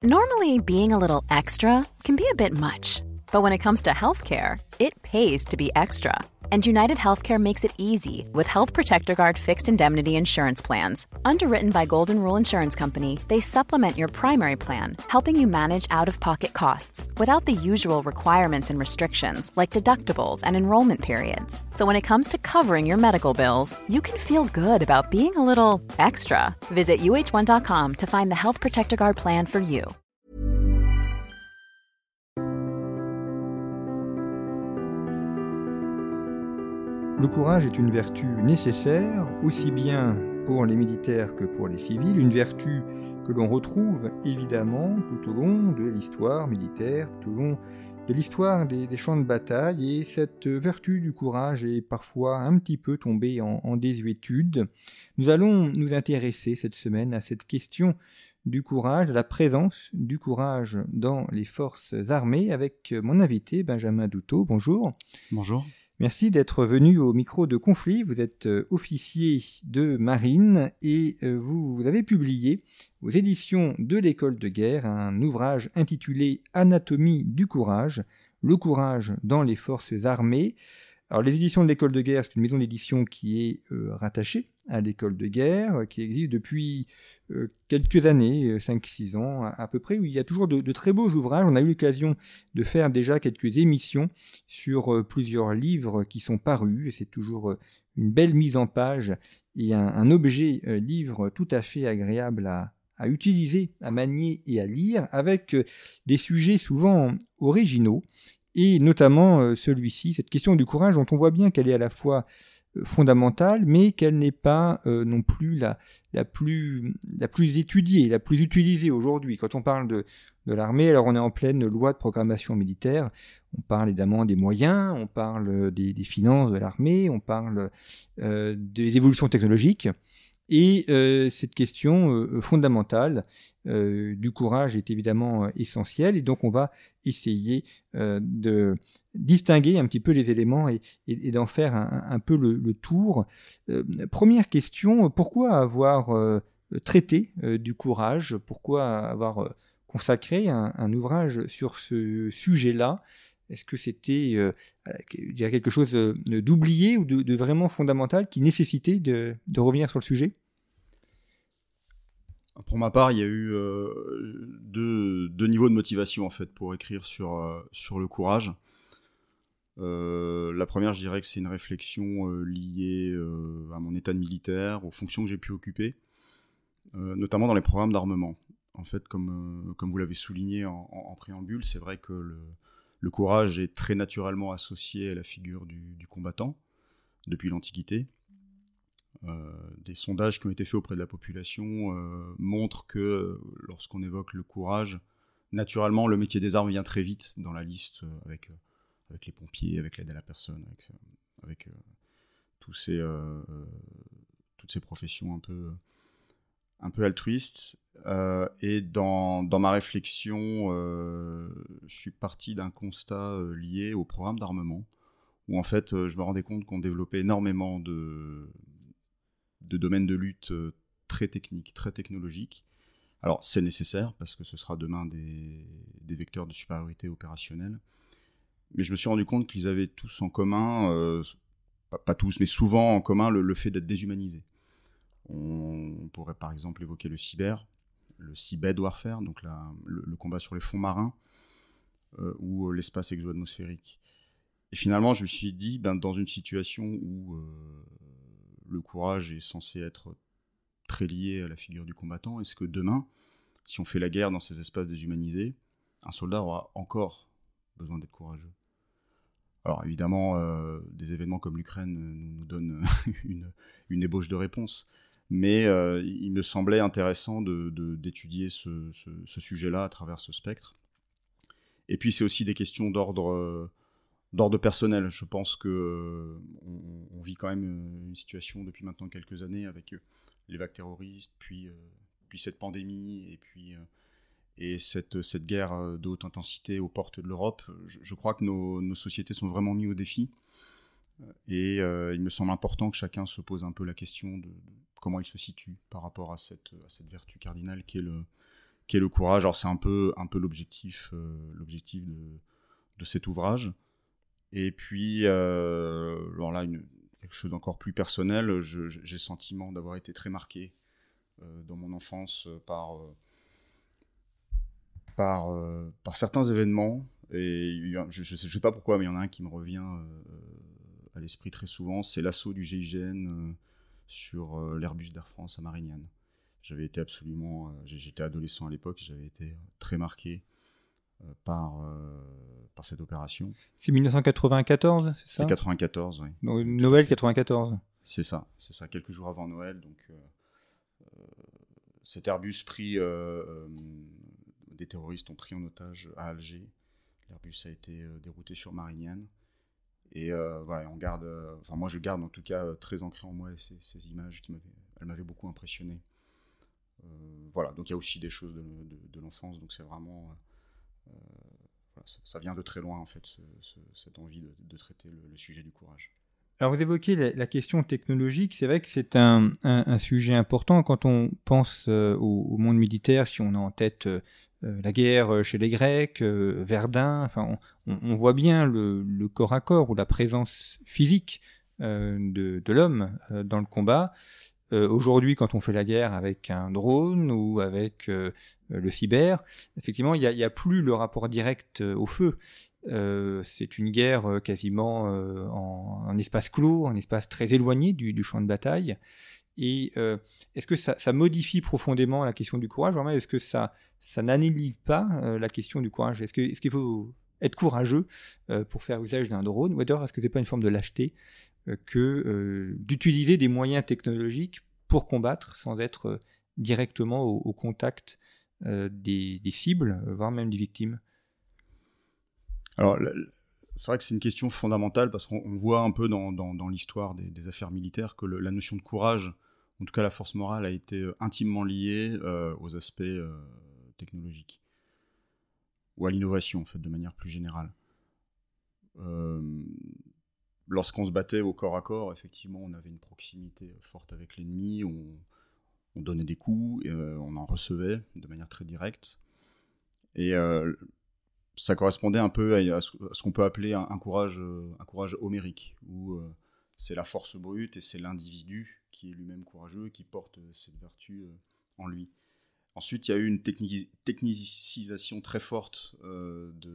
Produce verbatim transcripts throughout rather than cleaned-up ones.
Normally, being a little extra can be a bit much, but when it comes to healthcare, it pays to be extra. And United Healthcare makes it easy with Health Protector Guard fixed indemnity insurance plans. Underwritten by Golden Rule Insurance Company, they supplement your primary plan, helping you manage out-of-pocket costs without the usual requirements and restrictions like deductibles and enrollment periods. So when it comes to covering your medical bills, you can feel good about being a little extra. Visit U H one dot com to find the Health Protector Guard plan for you. Le courage est une vertu nécessaire, aussi bien pour les militaires que pour les civils, une vertu que l'on retrouve évidemment tout au long de l'histoire militaire, tout au long de l'histoire des, des champs de bataille, et cette vertu du courage est parfois un petit peu tombée en, en désuétude. Nous allons nous intéresser cette semaine à cette question du courage, à la présence du courage dans les forces armées, avec mon invité Benjamin Douteau. Bonjour. Bonjour. Merci d'être venu au micro de Conflit. Vous êtes euh, officier de marine et euh, vous, vous avez publié aux éditions de l'École de guerre un ouvrage intitulé « Anatomie du courage, le courage dans les forces armées ». Alors les éditions de l'École de guerre, c'est une maison d'édition qui est euh, rattachée à l'École de guerre, qui existe depuis euh, quelques années, cinq six ans à, à peu près, où il y a toujours de, de très beaux ouvrages. On a eu l'occasion de faire déjà quelques émissions sur euh, plusieurs livres qui sont parus, et c'est toujours euh, une belle mise en page et un, un objet euh, livre tout à fait agréable à, à utiliser, à manier et à lire, avec euh, des sujets souvent originaux, et notamment euh, celui-ci, cette question du courage dont on voit bien qu'elle est à la fois euh, fondamentale, mais qu'elle n'est pas euh, non plus la, la, plus, la plus étudiée, la plus utilisée aujourd'hui. Quand on parle de, de l'armée, alors on est en pleine loi de programmation militaire, on parle évidemment des moyens, on parle des, des finances de l'armée, on parle euh, des évolutions technologiques, et euh, cette question euh, fondamentale euh, du courage est évidemment euh, essentielle, et donc on va essayer euh, de distinguer un petit peu les éléments et, et, et d'en faire un, un peu le, le tour. Euh, première question, pourquoi avoir euh, traité euh, du courage? Pourquoi avoir euh, consacré un, un ouvrage sur ce sujet-là? Est-ce que c'était euh, je dirais quelque chose d'oublié ou de, de vraiment fondamental qui nécessitait de, de revenir sur le sujet? Pour ma part, il y a eu euh, deux, deux niveaux de motivation en fait, pour écrire sur, euh, sur le courage. Euh, la première, je dirais que c'est une réflexion euh, liée euh, à mon état de militaire, aux fonctions que j'ai pu occuper, euh, notamment dans les programmes d'armement. En fait, comme, euh, comme vous l'avez souligné en, en, en préambule, c'est vrai que le Le courage est très naturellement associé à la figure du, du combattant depuis l'Antiquité. Euh, des sondages qui ont été faits auprès de la population euh, montrent que euh, lorsqu'on évoque le courage, naturellement le métier des armes vient très vite dans la liste euh, avec, euh, avec les pompiers, avec l'aide à la personne, avec, avec euh, tous ces, euh, toutes ces professions un peu, un peu altruistes. Euh, et dans, dans ma réflexion, euh, je suis parti d'un constat euh, lié au programme d'armement, où en fait, euh, je me rendais compte qu'on développait énormément de, de domaines de lutte euh, très techniques, très technologiques. Alors, c'est nécessaire, parce que ce sera demain des, des vecteurs de supériorité opérationnelle. Mais je me suis rendu compte qu'ils avaient tous en commun, euh, pas, pas tous, mais souvent en commun, le, le fait d'être déshumanisés. On, on pourrait par exemple évoquer le cyber, le seabed warfare, donc la, le, le combat sur les fonds marins, euh, ou l'espace exo-atmosphérique. Et finalement, je me suis dit, ben, dans une situation où euh, le courage est censé être très lié à la figure du combattant, est-ce que demain, si on fait la guerre dans ces espaces déshumanisés, un soldat aura encore besoin d'être courageux? Alors évidemment, euh, des événements comme l'Ukraine nous, nous donnent une, une ébauche de réponse. Mais euh, il me semblait intéressant de, de, d'étudier ce, ce, ce sujet-là à travers ce spectre. Et puis c'est aussi des questions d'ordre, euh, d'ordre personnel. Je pense qu'on euh, on vit quand même une situation depuis maintenant quelques années avec euh, les vagues terroristes, puis, euh, puis cette pandémie, et puis euh, et cette, cette guerre de haute intensité aux portes de l'Europe. Je, je crois que nos, nos sociétés sont vraiment mises au défi. Et euh, il me semble important que chacun se pose un peu la question de, de comment il se situe par rapport à cette, à cette vertu cardinale qui est le, qu'est le courage. Alors c'est un peu, un peu l'objectif, euh, l'objectif de, de cet ouvrage. Et puis, euh, alors là, une, quelque chose d'encore plus personnel, je, je, j'ai le sentiment d'avoir été très marqué euh, dans mon enfance euh, par, euh, par, euh, par certains événements. Et je ne sais pas pourquoi, mais il y en a un qui me revient euh, à l'esprit très souvent, c'est l'assaut du G I G N euh, sur euh, l'Airbus d'Air France à Marignane. J'avais été absolument, euh, j'étais adolescent à l'époque, j'avais été très marqué euh, par, euh, par cette opération. C'est dix-neuf cent quatre-vingt-quatorze, c'est ça ? C'est quatre-vingt-quatorze, oui. Donc, Noël quatre-vingt-quatorze. C'est ça, c'est ça, quelques jours avant Noël. Donc, euh, euh, cet Airbus pris, euh, euh, des terroristes ont pris en otage à Alger. L'Airbus a été euh, dérouté sur Marignane. Et euh, voilà, on garde, euh, enfin moi je garde en tout cas euh, très ancré en moi ces, ces images qui m'avaient, elles m'avaient beaucoup impressionné. Euh, voilà, donc il y a aussi des choses de, de, de l'enfance, donc c'est vraiment, euh, voilà, ça, ça vient de très loin en fait, ce, ce, cette envie de, de traiter le, le sujet du courage. Alors vous évoquez la, la question technologique, c'est vrai que c'est un, un, un sujet important quand on pense euh, au, au monde militaire, si on a en tête euh, la guerre chez les Grecs, euh, Verdun, enfin on, on voit bien le, le corps à corps ou la présence physique euh, de, de l'homme euh, dans le combat. Euh, aujourd'hui, quand on fait la guerre avec un drone ou avec euh, le cyber, effectivement, il n'y a, a plus le rapport direct euh, au feu. Euh, c'est une guerre euh, quasiment euh, en, en espace clos, en espace très éloigné du, du champ de bataille. Et euh, est-ce que ça, ça modifie profondément la question du courage ? Vraiment, est-ce que ça, ça n'annihile pas euh, la question du courage ? Est-ce que, est-ce qu'il faut être courageux euh, pour faire usage d'un drone ? Ou alors, est-ce que c'est pas une forme de lâcheté euh, que euh, d'utiliser des moyens technologiques pour combattre sans être euh, directement au, au contact euh, des, des cibles, voire même des victimes ? Alors, c'est vrai que c'est une question fondamentale parce qu'on voit un peu dans, dans, dans l'histoire des, des affaires militaires que le, la notion de courage, en tout cas la force morale, a été intimement liée euh, aux aspects euh, technologiques ou à l'innovation, en fait, de manière plus générale. Euh, lorsqu'on se battait au corps à corps, effectivement, on avait une proximité forte avec l'ennemi, on, on donnait des coups, et, euh, on en recevait de manière très directe. Et euh, ça correspondait un peu à, à ce qu'on peut appeler un, un, courage, un courage homérique, où euh, c'est la force brute et c'est l'individu qui est lui-même courageux, qui porte cette vertu euh, en lui. Ensuite, il y a eu une technici- technicisation très forte euh, de,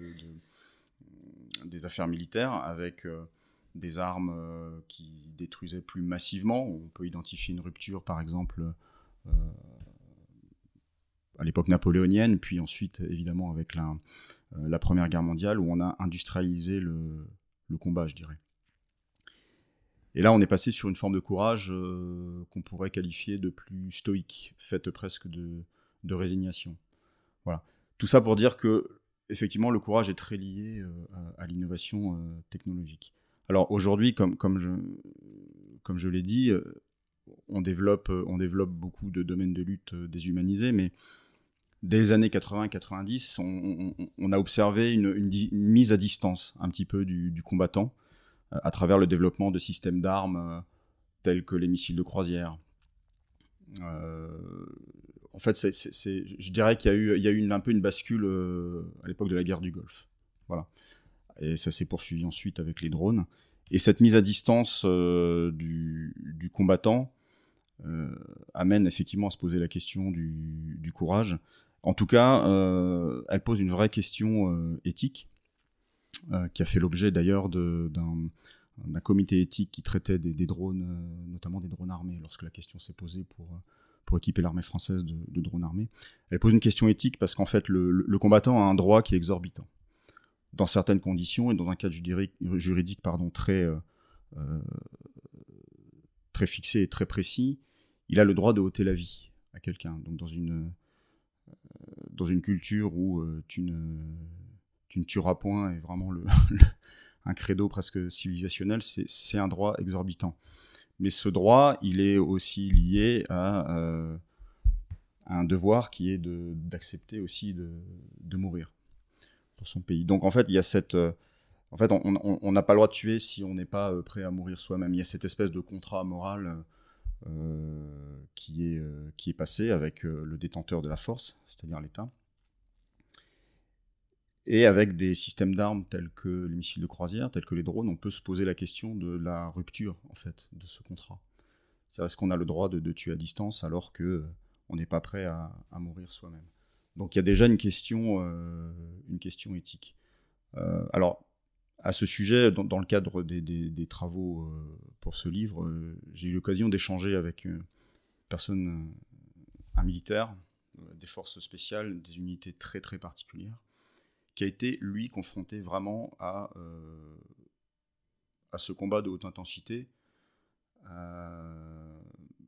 de, des affaires militaires, avec euh, des armes euh, qui détruisaient plus massivement. On peut identifier une rupture, par exemple, euh, à l'époque napoléonienne, puis ensuite, évidemment, avec la, euh, la Première Guerre mondiale, où on a industrialisé le, le combat, je dirais. Et là, on est passé sur une forme de courage euh, qu'on pourrait qualifier de plus stoïque, faite presque de, de résignation. Voilà. Tout ça pour dire que, effectivement, le courage est très lié euh, à, à l'innovation euh, technologique. Alors aujourd'hui, comme, comme, je, comme je l'ai dit, euh, on, développe, on développe beaucoup de domaines de lutte euh, déshumanisés, mais dès les années quatre-vingts quatre-vingt-dix, on, on, on a observé une, une, une mise à distance un petit peu du, du combattant, à travers le développement de systèmes d'armes euh, tels que les missiles de croisière. Euh, en fait, c'est, c'est, c'est, je dirais qu'il y a eu, il y a eu une, un peu une bascule euh, à l'époque de la guerre du Golfe. Voilà. Et ça s'est poursuivi ensuite avec les drones. Et cette mise à distance euh, du, du combattant euh, amène effectivement à se poser la question du, du courage. En tout cas, euh, elle pose une vraie question euh, éthique, Euh, qui a fait l'objet d'ailleurs de, d'un, d'un comité éthique qui traitait des, des drones, euh, notamment des drones armés, lorsque la question s'est posée pour, pour équiper l'armée française de, de drones armés. Elle pose une question éthique parce qu'en fait, le, le combattant a un droit qui est exorbitant. Dans certaines conditions et dans un cadre juridique, juridique pardon, très, euh, très fixé et très précis, il a le droit de ôter la vie à quelqu'un. Donc dans une, euh, dans une culture où euh, tu ne... tu ne tueras point, est vraiment le, le, un credo presque civilisationnel, c'est, c'est un droit exorbitant. Mais ce droit, il est aussi lié à, euh, à un devoir qui est de, d'accepter aussi de, de mourir pour son pays. Donc en fait, il y a cette... Euh, en fait, on n'a on, on pas le droit de tuer si on n'est pas euh, prêt à mourir soi-même. Il y a cette espèce de contrat moral euh, qui, est, euh, qui est passé avec euh, le détenteur de la force, c'est-à-dire l'État, et avec des systèmes d'armes tels que les missiles de croisière, tels que les drones, on peut se poser la question de la rupture en fait, de ce contrat. C'est est-ce qu'on a le droit de, de tuer à distance alors qu'on euh, n'est pas prêt à, à mourir soi-même. Donc il y a déjà une question, euh, une question éthique. Euh, alors, à ce sujet, dans, dans le cadre des, des, des travaux euh, pour ce livre, euh, j'ai eu l'occasion d'échanger avec une personne, euh, un militaire, euh, des forces spéciales, des unités très très particulières, qui a été, lui, confronté vraiment à, euh, à ce combat de haute intensité euh,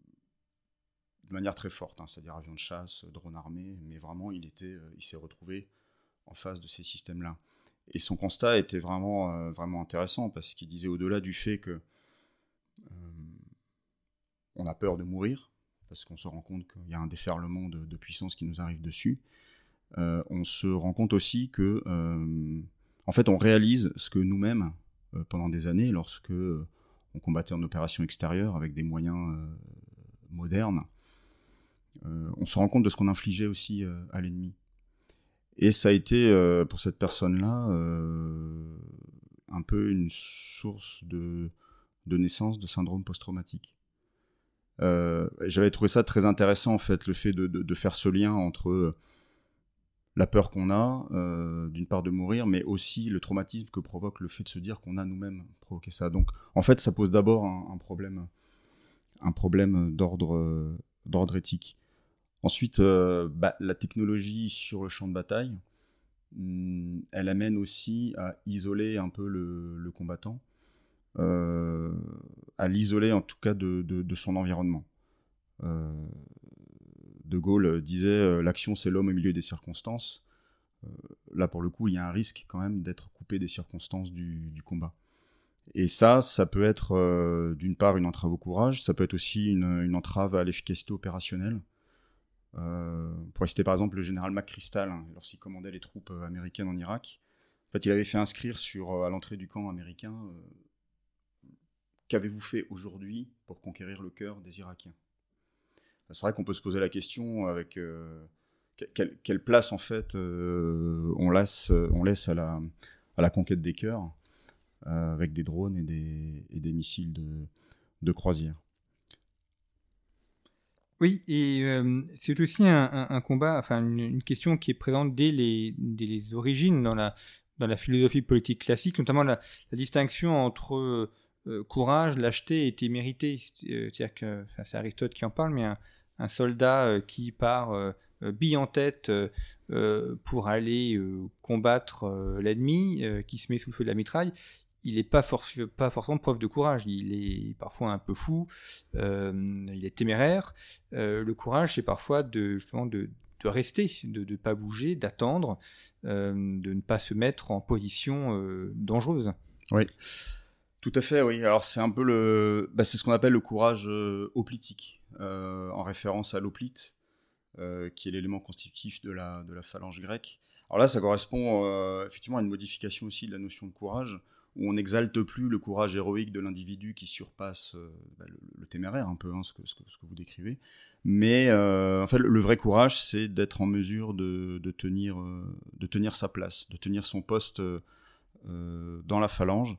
de manière très forte, hein, c'est-à-dire avions de chasse, drones armés, mais vraiment, il, était, euh, il s'est retrouvé en face de ces systèmes-là. Et son constat était vraiment, euh, vraiment intéressant, parce qu'il disait, au-delà du fait que euh, on a peur de mourir, parce qu'on se rend compte qu'il y a un déferlement de, de puissance qui nous arrive dessus, Euh, on se rend compte aussi que, euh, en fait, on réalise ce que nous-mêmes, euh, pendant des années, lorsque euh, on combattait en opération extérieure avec des moyens euh, modernes, euh, on se rend compte de ce qu'on infligeait aussi euh, à l'ennemi. Et ça a été, euh, pour cette personne-là, euh, un peu une source de, de naissance de syndrome post-traumatique. Euh, j'avais trouvé ça très intéressant, en fait, le fait de, de, de faire ce lien entre la peur qu'on a, euh, d'une part de mourir, mais aussi le traumatisme que provoque le fait de se dire qu'on a nous-mêmes provoqué ça. Donc, en fait, ça pose d'abord un, un problème, un problème d'ordre, euh, d'ordre éthique. Ensuite, euh, bah, la technologie sur le champ de bataille, hum, elle amène aussi à isoler un peu le, le combattant, euh, à l'isoler en tout cas de, de, de son environnement. Euh, De Gaulle disait euh, « l'action c'est l'homme au milieu des circonstances euh, ». Là pour le coup il y a un risque quand même d'être coupé des circonstances du, du combat. Et ça, ça peut être euh, d'une part une entrave au courage, ça peut être aussi une, une entrave à l'efficacité opérationnelle. Euh, pour citer par exemple le général McChrystal, hein, lorsqu'il commandait les troupes euh, américaines en Irak, en fait, il avait fait inscrire sur, euh, à l'entrée du camp américain euh, « Qu'avez-vous fait aujourd'hui pour conquérir le cœur des Irakiens ?» C'est vrai qu'on peut se poser la question avec euh, quelle, quelle place en fait euh, on laisse, on laisse à, la, à la conquête des cœurs euh, avec des drones et des, et des missiles de, de croisière. Oui, et euh, c'est aussi un, un, un combat, enfin une, une question qui est présente dès les, dès les origines dans la, dans la philosophie politique classique, notamment la, la distinction entre euh, courage, lâcheté et témérité. C'est-à-dire que, enfin, c'est Aristote qui en parle, mais un, un soldat euh, qui part euh, bille en tête euh, pour aller euh, combattre euh, l'ennemi, euh, qui se met sous le feu de la mitraille, il n'est pas, forc- pas forcément preuve de courage. Il est parfois un peu fou, euh, il est téméraire. Euh, le courage, c'est parfois de, justement de, de rester, de ne pas bouger, d'attendre, euh, de ne pas se mettre en position euh, dangereuse. Oui, tout à fait, oui. Alors c'est un peu le... Bah, c'est ce qu'on appelle le courage euh, hoplitique, euh, en référence à l'hoplite, euh, qui est l'élément constitutif de la, de la phalange grecque. Alors là, ça correspond euh, effectivement à une modification aussi de la notion de courage, où on n'exalte plus le courage héroïque de l'individu qui surpasse euh, bah, le, le téméraire, un peu, hein, ce, que, ce, que, ce que vous décrivez. Mais euh, en fait, le, le vrai courage, c'est d'être en mesure de, de, tenir, euh, de tenir sa place, de tenir son poste euh, dans la phalange.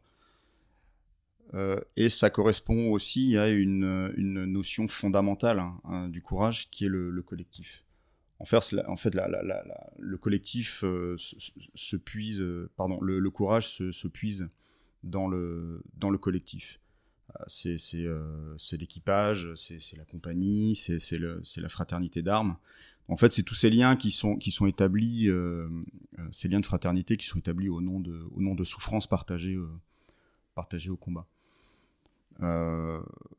Euh, et ça correspond aussi à une, une notion fondamentale hein, hein, du courage, qui est le, le collectif. En fait, en fait la, la, la, la, le collectif euh, se, se puise, euh, pardon, le, le courage se, se puise dans le, dans le collectif. C'est, c'est, euh, c'est l'équipage, c'est, c'est la compagnie, c'est, c'est, le, c'est la fraternité d'armes. En fait, c'est tous ces liens qui sont, qui sont établis, euh, ces liens de fraternité qui sont établis au nom de, au nom de souffrances partagées, euh, partagées au combat. Euh,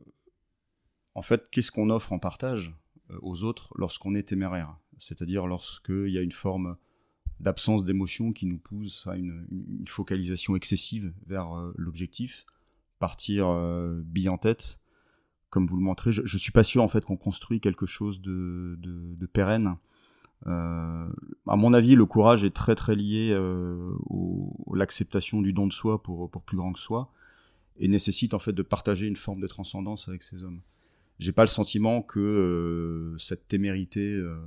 en fait, qu'est-ce qu'on offre en partage aux autres lorsqu'on est téméraire ? C'est-à-dire lorsqu'il y a une forme d'absence d'émotion qui nous pousse à une, une focalisation excessive vers euh, l'objectif, partir euh, bille en tête, comme vous le montrez. Je, je suis pas sûr en fait qu'on construit quelque chose de, de, de pérenne. Euh, à mon avis, le courage est très très lié euh, au, à l'acceptation du don de soi pour, pour plus grand que soi, et nécessite en fait de partager une forme de transcendance avec ces hommes. j'ai pas le sentiment que euh, cette témérité euh,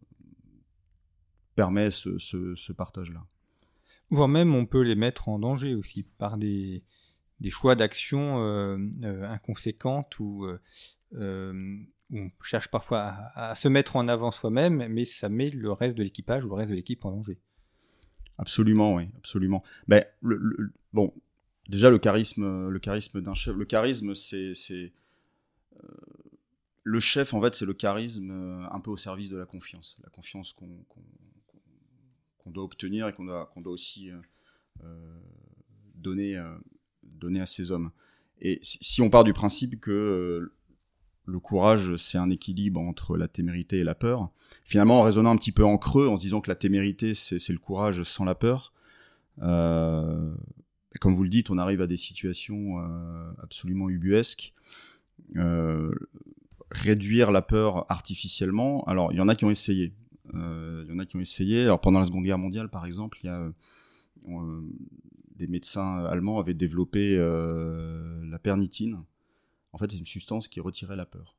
permet ce, ce, ce partage-là. Voire même, on peut les mettre en danger aussi par des, des choix d'action euh, euh, inconséquentes ou euh, euh, on cherche parfois à, à se mettre en avant soi-même, mais ça met le reste de l'équipage ou le reste de l'équipe en danger. Absolument, oui, absolument. Ben, le, le, bon, déjà le charisme, le charisme d'un chef. Le charisme, c'est, c'est euh, le chef, en fait, c'est le charisme euh, un peu au service de la confiance, la confiance qu'on, qu'on, qu'on doit obtenir et qu'on doit, qu'on doit aussi euh, euh, donner, euh, donner à ses hommes. Et si, si on part du principe que euh, le courage, c'est un équilibre entre la témérité et la peur. Finalement, en raisonnant un petit peu en creux, en se disant que la témérité, c'est, c'est le courage sans la peur, euh, comme vous le dites, on arrive à des situations euh, absolument ubuesques. Euh, réduire la peur artificiellement, alors il y en a qui ont essayé. Euh, il y en a qui ont essayé. Alors pendant la Seconde Guerre mondiale, par exemple, il y a euh, des médecins allemands avaient développé euh, la pernitine. En fait, c'est une substance qui retirait la peur.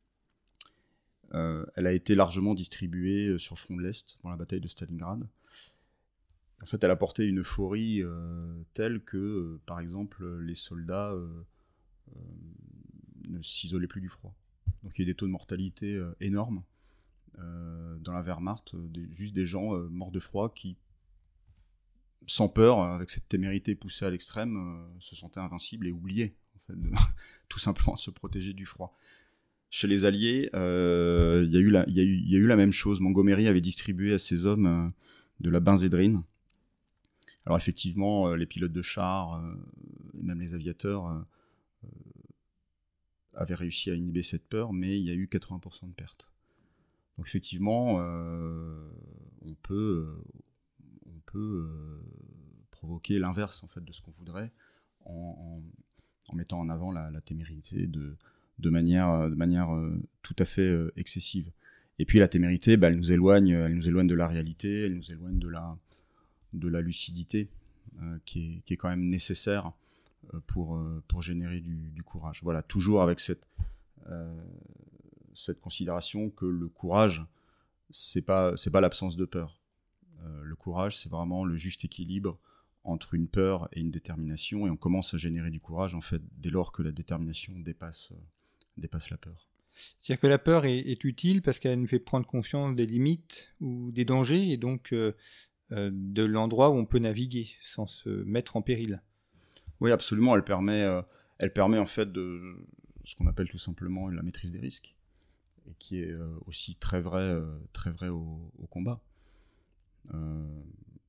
Euh, elle a été largement distribuée sur le front de l'Est, dans la bataille de Stalingrad. En fait, elle apportait une euphorie euh, telle que, euh, par exemple, les soldats euh, euh, ne s'isolaient plus du froid. Donc il y a eu des taux de mortalité euh, énormes euh, dans la Wehrmacht, euh, des, juste des gens euh, morts de froid qui, sans peur, avec cette témérité poussée à l'extrême, euh, se sentaient invincibles et oubliaient en fait, de, tout simplement de se protéger du froid. Chez les Alliés, euh, il y a eu la, il y a eu, il y a eu la même chose. Montgomery avait distribué à ses hommes euh, de la benzédrine. Alors effectivement, euh, les pilotes de chars, euh, et même les aviateurs, euh, euh, avaient réussi à inhiber cette peur, mais il y a eu quatre-vingts pour cent de pertes. Donc effectivement, euh, on peut, euh, on peut euh, provoquer l'inverse en fait de ce qu'on voudrait en, en, en mettant en avant la, la témérité de, de manière, de manière euh, tout à fait euh, excessive. Et puis la témérité, bah, elle nous éloigne, elle nous éloigne de la réalité, elle nous éloigne de la, de la lucidité euh, qui, est, qui est quand même nécessaire euh, pour, euh, pour générer du, du courage. Voilà, toujours avec cette, euh, cette considération que le courage, c'est pas, c'est pas l'absence de peur. Euh, le courage, c'est vraiment le juste équilibre entre une peur et une détermination, et on commence à générer du courage en fait dès lors que la détermination dépasse, euh, dépasse la peur. C'est-à-dire que la peur est, est utile parce qu'elle nous fait prendre conscience des limites ou des dangers, et donc euh, euh, de l'endroit où on peut naviguer sans se mettre en péril. Oui, absolument. Elle permet, euh, elle permet en fait de ce qu'on appelle tout simplement la maîtrise des risques, et qui est euh, aussi très vrai, euh, très vrai au, au combat. Euh...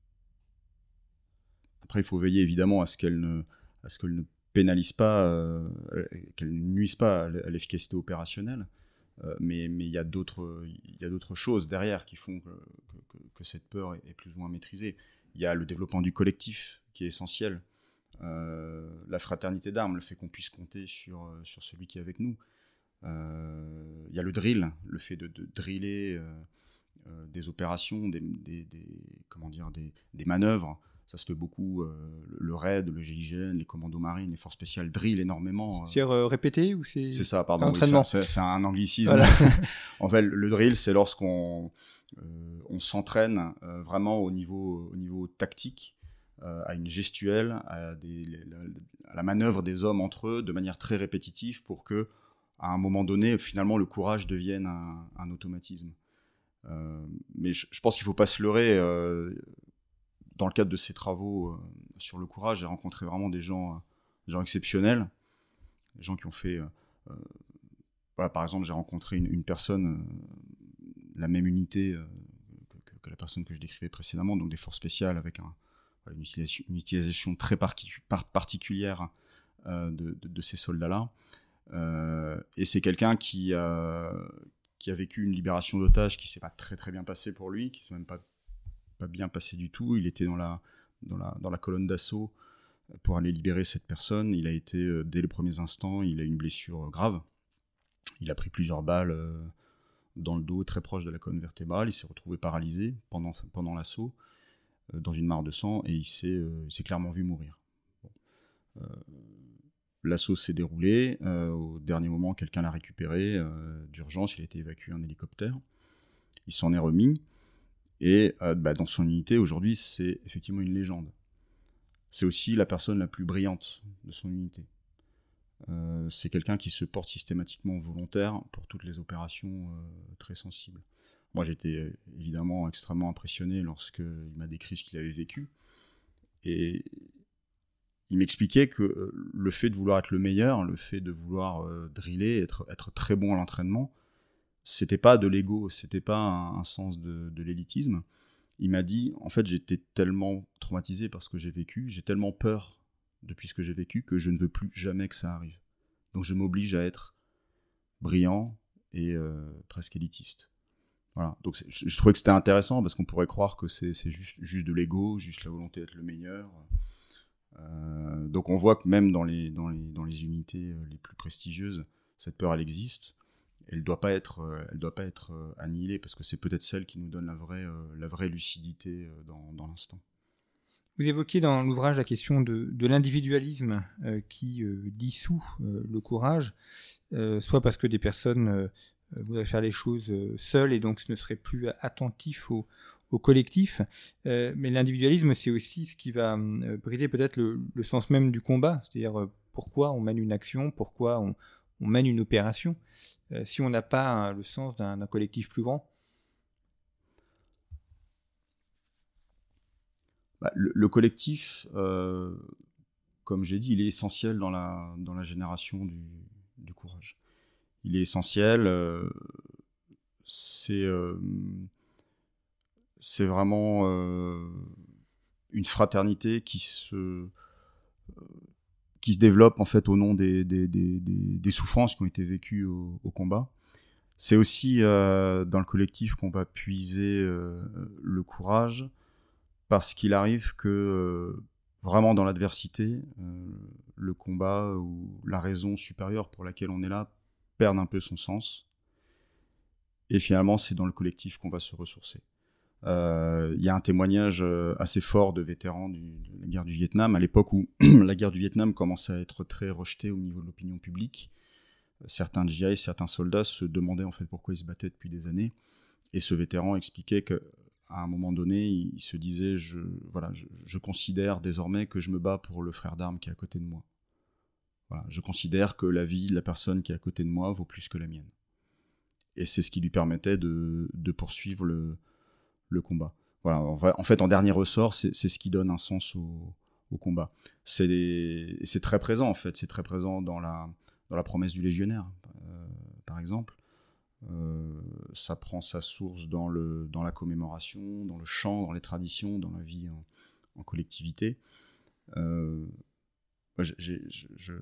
Après, il faut veiller évidemment à ce qu'elle ne, à ce qu'elle ne pénalise pas, euh, qu'elle ne nuise pas à l'efficacité opérationnelle. Euh, mais mais il y a d'autres il y a d'autres choses derrière qui font que, que, que cette peur est, est plus ou moins maîtrisée. Il y a le développement du collectif qui est essentiel. Euh, la fraternité d'armes, le fait qu'on puisse compter sur, sur celui qui est avec nous. Euh, il y a le drill, le fait de, de driller euh, euh, des opérations, des, des, des, comment dire, des, des manœuvres. Ça se fait beaucoup, euh, le raid, le G I G N, les commandos marines, les forces spéciales drill énormément. C'est-à-dire euh, répéter ou c'est... C'est ça, pardon. Entraînement. Oui, c'est, c'est un anglicisme. Voilà. En fait, le drill, c'est lorsqu'on euh, on s'entraîne euh, vraiment au niveau, au niveau tactique, euh, à une gestuelle, à, des, à la manœuvre des hommes entre eux, de manière très répétitive, pour que, à un moment donné, finalement, le courage devienne un, un automatisme. Euh, mais je, je pense qu'il ne faut pas se leurrer. Euh, dans le cadre de ces travaux euh, sur le courage, j'ai rencontré vraiment des gens, euh, des gens exceptionnels, des gens qui ont fait... Euh, euh, voilà, par exemple, j'ai rencontré une, une personne, euh, la même unité euh, que, que la personne que je décrivais précédemment, donc des forces spéciales avec un, voilà, une, utilisation, une utilisation très par, par, particulière euh, de, de, de ces soldats-là. Euh, et c'est quelqu'un qui, euh, qui a vécu une libération d'otages qui ne s'est pas très très bien passée pour lui, qui ne s'est même pas, pas bien passé du tout. Il était dans la, dans la, dans la colonne d'assaut pour aller libérer cette personne. Il a été, euh, dès les premiers instants, il a eu une blessure grave. Il a pris plusieurs balles euh, dans le dos, très proche de la colonne vertébrale. Il s'est retrouvé paralysé pendant, pendant l'assaut, euh, dans une mare de sang, et il s'est, euh, il s'est clairement vu mourir. Bon. Euh, L'assaut s'est déroulé. Euh, au dernier moment, quelqu'un l'a récupéré euh, d'urgence. Il a été évacué en hélicoptère. Il s'en est remis. Et euh, bah, dans son unité, aujourd'hui, c'est effectivement une légende. C'est aussi la personne la plus brillante de son unité. Euh, c'est quelqu'un qui se porte systématiquement volontaire pour toutes les opérations euh, très sensibles. Moi, j'étais évidemment extrêmement impressionné lorsqu'il m'a décrit ce qu'il avait vécu. Et il m'expliquait que le fait de vouloir être le meilleur, le fait de vouloir euh, driller, être, être très bon à l'entraînement, c'était pas de l'ego, c'était pas un, un sens de, de l'élitisme. Il m'a dit, en fait, j'étais tellement traumatisé par ce que j'ai vécu, j'ai tellement peur depuis ce que j'ai vécu que je ne veux plus jamais que ça arrive. Donc je m'oblige à être brillant et euh, presque élitiste. Voilà. Donc je, je trouvais que c'était intéressant parce qu'on pourrait croire que c'est, c'est juste, juste de l'ego, juste la volonté d'être le meilleur. Euh, donc on voit que même dans les, dans les, dans les unités les plus prestigieuses, cette peur, elle existe. Elle ne doit pas être, elle doit pas être annihilée parce que c'est peut-être celle qui nous donne la vraie, la vraie lucidité dans, dans l'instant. Vous évoquez dans l'ouvrage la question de, de l'individualisme euh, qui euh, dissout euh, le courage, euh, soit parce que des personnes euh, voudraient faire les choses euh, seules et donc ce ne serait plus attentif au, au collectif. Euh, mais l'individualisme, c'est aussi ce qui va euh, briser peut-être le, le sens même du combat, c'est-à-dire euh, pourquoi on mène une action, pourquoi on, on mène une opération, euh, si on n'a pas hein, le sens d'un, d'un collectif plus grand. Bah, le, le collectif, euh, comme j'ai dit, il est essentiel dans la, dans la génération du, du courage. Il est essentiel, euh, c'est, euh, c'est vraiment euh, une fraternité qui se, euh, qui se développe en fait au nom des, des, des, des, des souffrances qui ont été vécues au, au combat. C'est aussi euh, dans le collectif qu'on va puiser euh, le courage, parce qu'il arrive que euh, vraiment dans l'adversité, euh, le combat ou la raison supérieure pour laquelle on est là perd un peu son sens. Et finalement, c'est dans le collectif qu'on va se ressourcer. Il euh, y a un témoignage assez fort de vétérans du, de la guerre du Vietnam, à l'époque où la guerre du Vietnam commençait à être très rejetée au niveau de l'opinion publique. Certains G I, certains soldats se demandaient en fait pourquoi ils se battaient depuis des années. Et ce vétéran expliquait que à un moment donné, il se disait je, voilà, je, je considère désormais que je me bats pour le frère d'armes qui est à côté de moi. Voilà, je considère que la vie de la personne qui est à côté de moi vaut plus que la mienne. Et c'est ce qui lui permettait de, de poursuivre le, le combat. Voilà, en fait, en dernier ressort, c'est, c'est ce qui donne un sens au, au combat. C'est, c'est très présent, en fait. C'est très présent dans la, dans la promesse du légionnaire, euh, par exemple. Euh, ça prend sa source dans, le, dans la commémoration, dans le chant, dans les traditions, dans la vie en, en collectivité. Euh, j'ai, j'ai, je,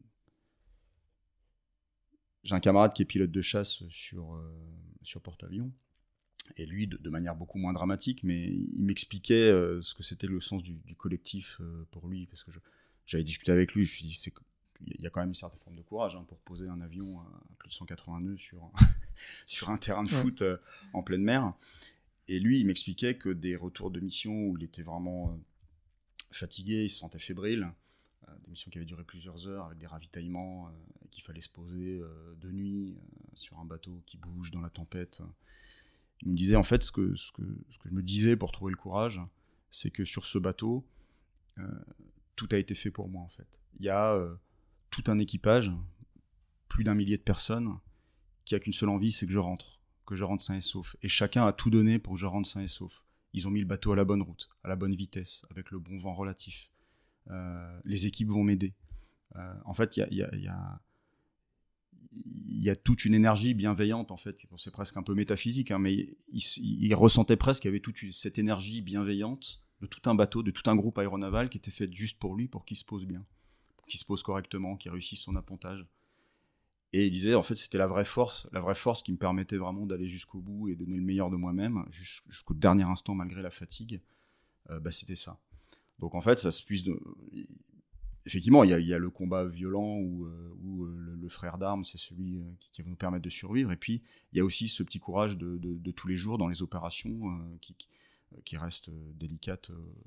j'ai un camarade qui est pilote de chasse sur, euh, sur porte-avions, et lui, de, de manière beaucoup moins dramatique, mais il m'expliquait euh, ce que c'était le sens du, du collectif euh, pour lui, parce que je, j'avais discuté avec lui, je me suis dit, c'est il y a quand même une certaine forme de courage hein, pour poser un avion à plus de cent quatre-vingts nœuds sur, sur un terrain de foot euh, en pleine mer. Et lui, il m'expliquait que des retours de mission où il était vraiment euh, fatigué, il se sentait fébrile, euh, des missions qui avaient duré plusieurs heures avec des ravitaillements, euh, et qu'il fallait se poser euh, de nuit euh, sur un bateau qui bouge dans la tempête. Il me disait en fait ce que, ce que, ce que je me disais pour trouver le courage, c'est que sur ce bateau, euh, tout a été fait pour moi en fait. Il y a euh, tout un équipage, plus d'un millier de personnes, qui a qu'une seule envie, c'est que je rentre, que je rentre sain et sauf. Et chacun a tout donné pour que je rentre sain et sauf. Ils ont mis le bateau à la bonne route, à la bonne vitesse, avec le bon vent relatif. Euh, les équipes vont m'aider. Euh, en fait, il y a, y a, y a, y a toute une énergie bienveillante, en fait. C'est presque un peu métaphysique, hein, mais il, il, il ressentait presque qu'il y avait toute cette énergie bienveillante de tout un bateau, de tout un groupe aéronaval qui était fait juste pour lui, pour qu'il se pose bien. Qui se pose correctement, qui réussisse son appontage. Et il disait, en fait, c'était la vraie force, la vraie force qui me permettait vraiment d'aller jusqu'au bout et donner le meilleur de moi-même, jusqu'au dernier instant, malgré la fatigue. Euh, bah, c'était ça. Donc, en fait, ça se puise de... Effectivement, il y a, il y a le combat violent où, euh, où euh, le, le frère d'armes, c'est celui euh, qui, qui va nous permettre de survivre. Et puis, il y a aussi ce petit courage de, de, de tous les jours dans les opérations euh, qui, qui, qui reste euh, délicate euh,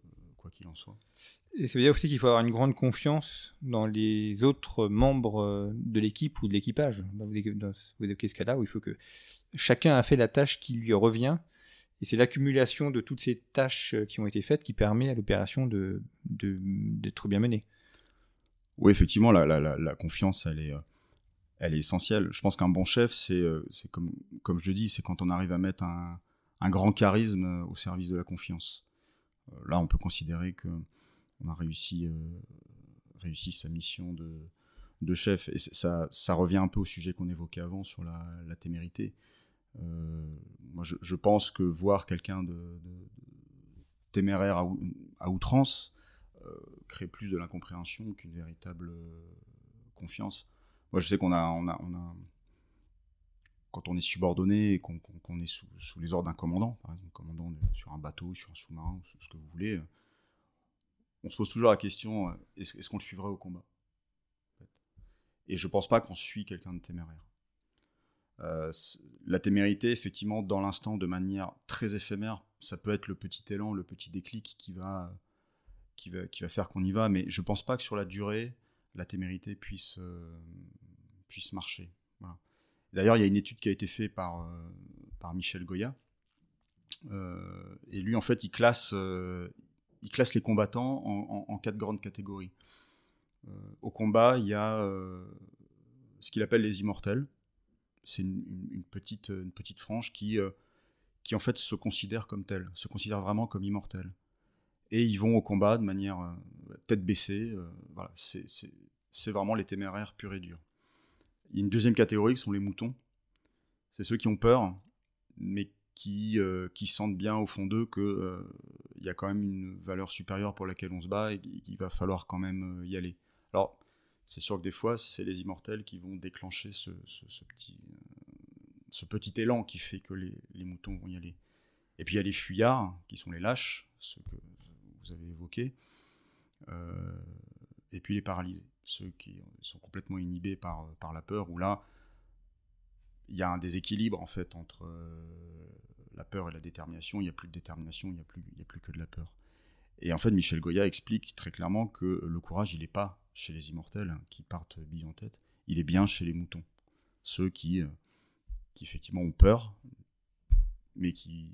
quoi qu'il en soit. Et ça veut dire aussi qu'il faut avoir une grande confiance dans les autres membres de l'équipe ou de l'équipage. Vous évoquez ce cas-là où il faut que chacun a fait la tâche qui lui revient. Et c'est l'accumulation de toutes ces tâches qui ont été faites qui permet à l'opération de, de, d'être bien menée. Oui, effectivement, la, la, la, la confiance, elle est, elle est essentielle. Je pense qu'un bon chef, c'est, c'est comme, comme je le dis, c'est quand on arrive à mettre un, un grand charisme au service de la confiance. Là, on peut considérer qu'on a réussi, euh, réussi sa mission de, de chef. Et ça, ça revient un peu au sujet qu'on évoquait avant sur la, la témérité. Euh, moi, je, je pense que voir quelqu'un de, de, de téméraire à, à outrance euh, crée plus de l'incompréhension qu'une véritable euh, confiance. Moi, je sais qu'on a, on a, on a, quand on est subordonné et qu'on, qu'on, qu'on est sous, sous les ordres d'un commandant, par exemple, un commandant de, sur un bateau, sur un sous-marin, ce que vous voulez, on se pose toujours la question est-ce, est-ce qu'on le suivrait au combat ? Et je pense pas qu'on suit quelqu'un de téméraire. Euh, la témérité, effectivement, dans l'instant, de manière très éphémère, ça peut être le petit élan, le petit déclic qui va, qui va, qui va faire qu'on y va, mais je pense pas que sur la durée, la témérité puisse, euh, puisse marcher. Voilà. D'ailleurs, il y a une étude qui a été faite par, euh, par Michel Goya, euh, et lui, en fait, il classe, euh, il classe les combattants en, en, en quatre grandes catégories. Euh, au combat, il y a euh, ce qu'il appelle les immortels. C'est une, une, une, petite, une petite frange qui, euh, qui en fait se considère comme telle, se considère vraiment comme immortelle. Et ils vont au combat de manière euh, tête baissée. Euh, voilà, c'est, c'est, c'est vraiment les téméraires purs et durs. Il y a une deuxième catégorie qui sont les moutons. C'est ceux qui ont peur, mais qui, euh, qui sentent bien au fond d'eux qu'il euh, y a quand même une valeur supérieure pour laquelle on se bat et qu'il va falloir quand même y aller. Alors, c'est sûr que des fois, c'est les immortels qui vont déclencher ce, ce, ce, petit, euh, ce petit élan qui fait que les, les moutons vont y aller. Et puis il y a les fuyards, qui sont les lâches, ceux que vous avez évoqués, euh, et puis les paralysés, ceux qui sont complètement inhibés par, par la peur, où là, il y a un déséquilibre en fait entre euh, la peur et la détermination. Il n'y a plus de détermination, il n'y a plus, il n'y a plus que de la peur. Et en fait, Michel Goya explique très clairement que le courage, il n'est pas chez les immortels hein, qui partent bille en tête, il est bien chez les moutons. Ceux qui, euh, qui effectivement ont peur, mais qui,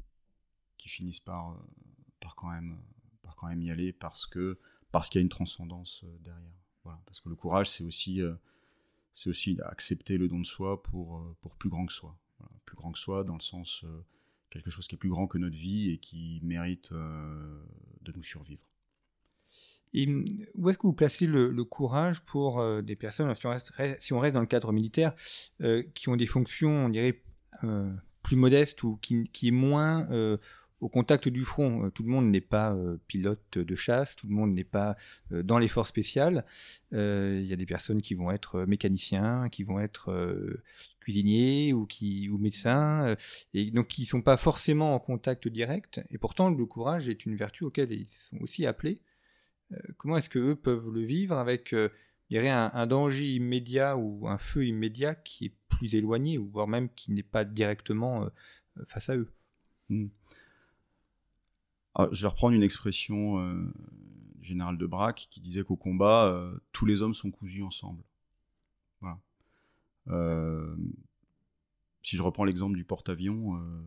qui finissent par, euh, par, quand même, par quand même y aller parce, que, parce qu'il y a une transcendance euh, derrière. Voilà. Parce que le courage, c'est aussi, euh, c'est aussi accepter le don de soi pour, euh, pour plus grand que soi. Voilà. Plus grand que soi dans le sens... Euh, quelque chose qui est plus grand que notre vie et qui mérite euh, de nous survivre. Et où est-ce que vous placez le, le courage pour euh, des personnes, si on reste, si on reste dans le cadre militaire, euh, qui ont des fonctions, on dirait, euh, plus modestes ou qui, qui est moins euh, au contact du front. Euh, tout le monde n'est pas euh, pilote de chasse, tout le monde n'est pas euh, dans les forces spéciales. Il euh, y a des personnes qui vont être mécaniciens, qui vont être euh, cuisiniers ou, qui, ou médecins, euh, et donc qui ne sont pas forcément en contact direct. Et pourtant, le courage est une vertu auquel ils sont aussi appelés. Euh, comment est-ce qu'eux peuvent le vivre avec euh, je dirais un, un danger immédiat ou un feu immédiat qui est plus éloigné, ou voire même qui n'est pas directement euh, face à eux? mmh. Alors, je vais reprendre une expression euh, du général de Braque qui disait qu'au combat, euh, tous les hommes sont cousus ensemble. Voilà. Euh, si je reprends l'exemple du porte-avions, euh,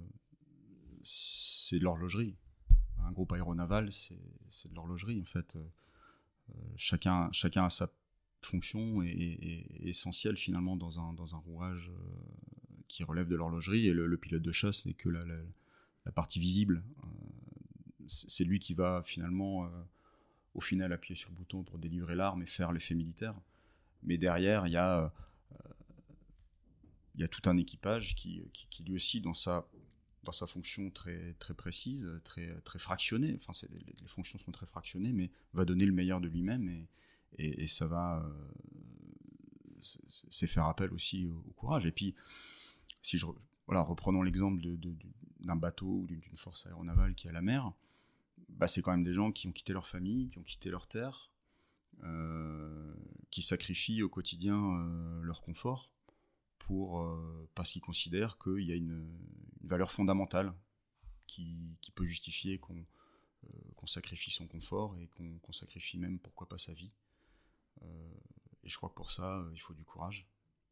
c'est de l'horlogerie. Un groupe aéronaval, c'est, c'est de l'horlogerie, en fait. Euh, chacun, chacun a sa fonction et, et, et essentielle, finalement, dans un, dans un rouage euh, qui relève de l'horlogerie, et le, le pilote de chasse n'est que la, la, la partie visible. Euh, c'est, c'est lui qui va, finalement, euh, au final, appuyer sur le bouton pour délivrer l'arme et faire l'effet militaire. Mais derrière, il y a, euh, y a tout un équipage qui, qui, qui lui aussi, dans sa... dans sa fonction très, très précise, très, très fractionnée, enfin c'est, les, les fonctions sont très fractionnées, mais va donner le meilleur de lui-même, et, et, et ça va... Euh, c'est, c'est faire appel aussi au, au courage. Et puis, si je, voilà, reprenons l'exemple de, de, de, d'un bateau ou d'une, d'une force aéronavale qui est à la mer, bah c'est quand même des gens qui ont quitté leur famille, qui ont quitté leur terre, euh, qui sacrifient au quotidien euh, leur confort, pour, euh, parce qu'ils considèrent qu'il y a une, une valeur fondamentale qui, qui peut justifier qu'on, euh, qu'on sacrifie son confort et qu'on, qu'on sacrifie même, pourquoi pas, sa vie. Euh, et je crois que pour ça, euh, il faut du courage.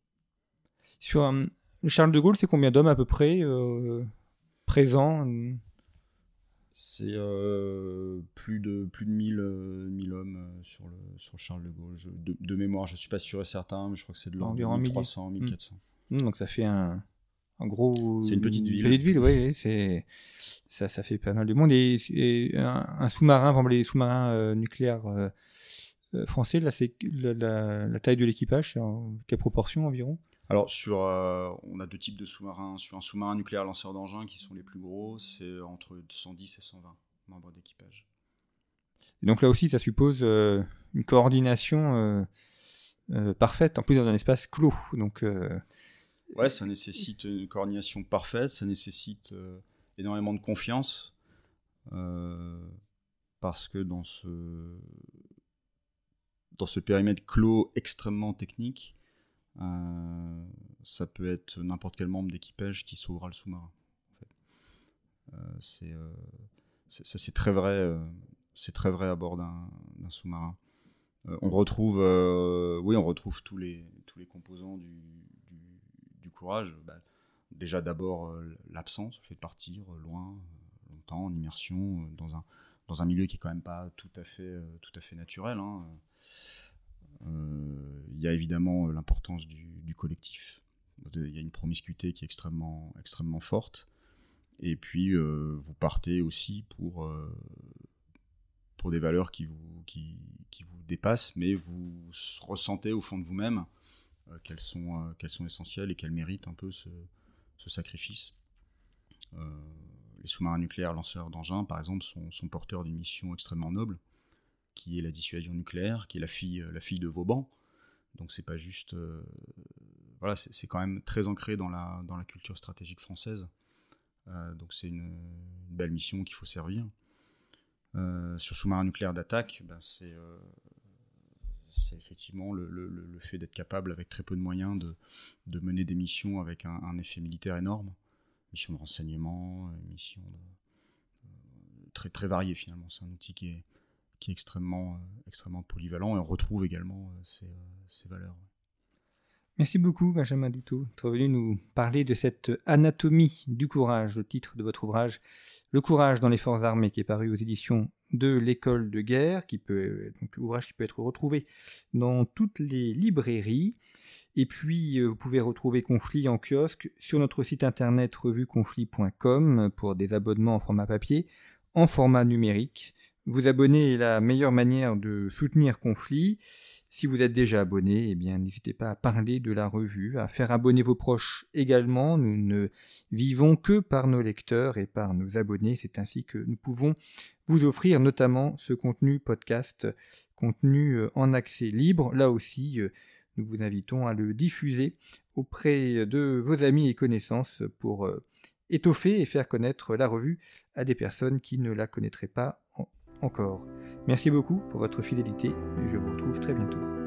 Sur euh, Charles de Gaulle, c'est combien d'hommes à peu près euh, présents? C'est euh, plus de plus de mille, euh, mille hommes euh, sur le sur Charles de Gaulle. Je, de, de mémoire, je suis pas sûr et certain, mais je crois que c'est de l'ordre de mille trois cents, mille quatre cents. Mmh. Donc ça fait un, un gros. C'est une petite ville. Une petite ville, oui. C'est ça, ça fait pas mal de monde. Et, et un, un sous-marin, par exemple les sous-marins euh, nucléaires euh, euh, français, là, c'est la, la, la taille de l'équipage, c'est en quelle proportion environ? Alors, sur, euh, on a deux types de sous-marins. Sur un sous-marin nucléaire lanceur d'engins, qui sont les plus gros, c'est entre cent dix et cent vingt membres d'équipage. Et donc là aussi, ça suppose euh, une coordination euh, euh, parfaite, en plus dans un espace clos. Donc, euh... ouais, ça nécessite une coordination parfaite, ça nécessite euh, énormément de confiance, euh, parce que dans ce, dans ce périmètre clos extrêmement technique, Euh, ça peut être n'importe quel membre d'équipage qui sauvera le sous-marin. En fait. euh, c'est, euh, c'est, ça, c'est très vrai. Euh, c'est très vrai à bord d'un, d'un sous-marin. Euh, on retrouve, euh, oui, on retrouve tous les tous les composants du du, du courage. Bah, déjà d'abord euh, l'absence, le fait de partir loin, euh, longtemps, en immersion, euh, dans un dans un milieu qui est quand même pas tout à fait euh, tout à fait naturel. Hein. Il euh, y a évidemment l'importance du, du collectif. Il y a une promiscuité qui est extrêmement, extrêmement forte. Et puis, euh, vous partez aussi pour, euh, pour des valeurs qui vous, qui, qui vous dépassent, mais vous ressentez au fond de vous-même euh, qu'elles sont, euh, qu'elles sont essentielles et qu'elles méritent un peu ce, ce sacrifice. Euh, les sous-marins nucléaires lanceurs d'engins, par exemple, sont, sont porteurs d'une mission extrêmement noble, qui est la dissuasion nucléaire, qui est la fille, la fille de Vauban. Donc c'est pas juste... Euh, voilà, c'est, c'est quand même très ancré dans la, dans la culture stratégique française. Euh, donc c'est une, une belle mission qu'il faut servir. Euh, sur sous-marin nucléaire d'attaque, ben c'est, euh, c'est effectivement le, le, le fait d'être capable, avec très peu de moyens, de, de mener des missions avec un, un effet militaire énorme. Mission de renseignement, mission de, euh, très, très variée finalement. C'est un outil qui est qui est extrêmement, euh, extrêmement polyvalent, et on retrouve également euh, ces, euh, ces valeurs. Merci beaucoup, Benjamin Douteau, d'être venu nous parler de cette anatomie du courage, le titre de votre ouvrage, Le courage dans les forces armées, qui est paru aux éditions de l'École de guerre, qui peut, donc ouvrage qui peut être retrouvé dans toutes les librairies. Et puis, euh, vous pouvez retrouver Conflit en kiosque sur notre site internet revue conflit point com pour des abonnements en format papier, en format numérique. Vous abonner est la meilleure manière de soutenir Conflit. Si vous êtes déjà abonné, eh bien, n'hésitez pas à parler de la revue, à faire abonner vos proches également. Nous ne vivons que par nos lecteurs et par nos abonnés. C'est ainsi que nous pouvons vous offrir notamment ce contenu podcast, contenu en accès libre. Là aussi, nous vous invitons à le diffuser auprès de vos amis et connaissances pour étoffer et faire connaître la revue à des personnes qui ne la connaîtraient pas encore. Merci beaucoup pour votre fidélité et je vous retrouve très bientôt.